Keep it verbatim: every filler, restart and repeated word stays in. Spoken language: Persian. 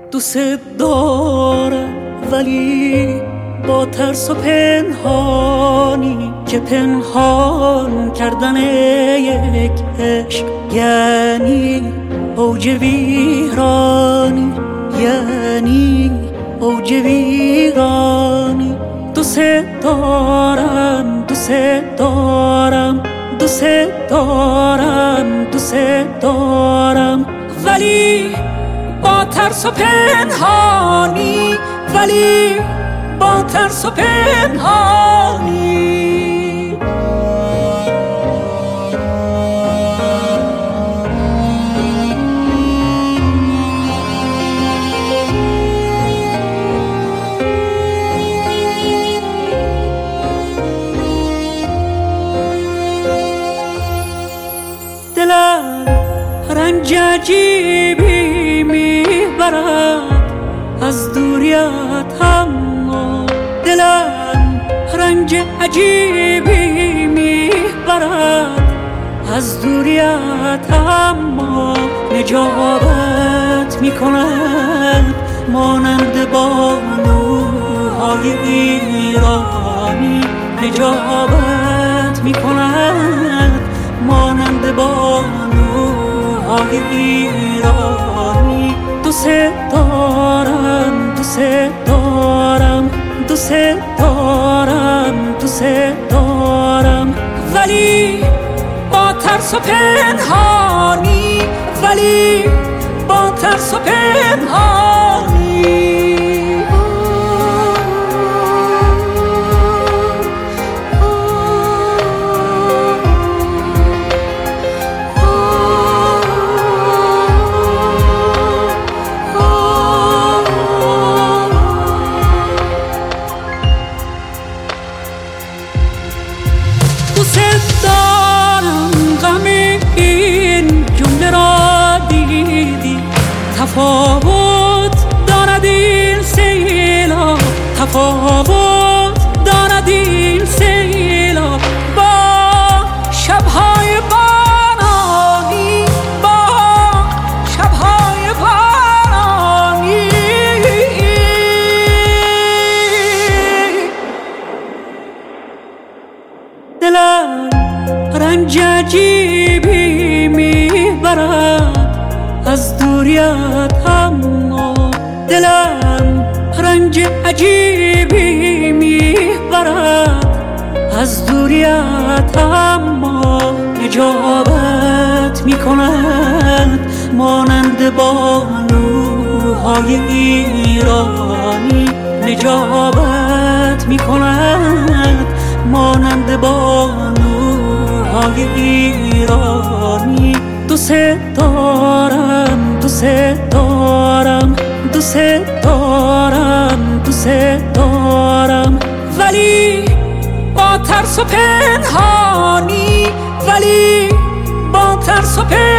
دوست دارم ولی با ترس و پنهانی که پنهان کردن یک عشق یعنی اوج ویرانی، یعنی اوج ویرانی. دوست دارم دوست دارم دوست دارم دوست دارم ولی با ترس و پنهانی، ولی با ترس و پنهانی. دلم رنج عجیبی میبرد از دوریت، اما دلم رنج عجیبی میبرد از دوریت، اما نجابت میکند مانند بانوهای ایرانی، نجابت میکند مانند بانوهای ایرانی. دوست دارم دوست دارم دوست دارم دوست دارم ولی با ترس و پنهانی، ولی با ترس و پنهانی. دوست دارم غم این جمله را دیدی، تفاوت دارد این سیلا، تفاوت دارد این سیلا با شبهای بارانی، با شبهای بارانی. دلم رنج عجیبی میبرد از دوریت، اما دلم رنج عجیبی میبرد از دوریت، اما نجابت میکند مانند بانوهای ایرانی، نجابت میکند مانند بانوهای ایرانی. دوست دارم دوست دارم دوست دارم دوست دارم ولی با ترس و پنهانی، ولی با ترس و پنهانی.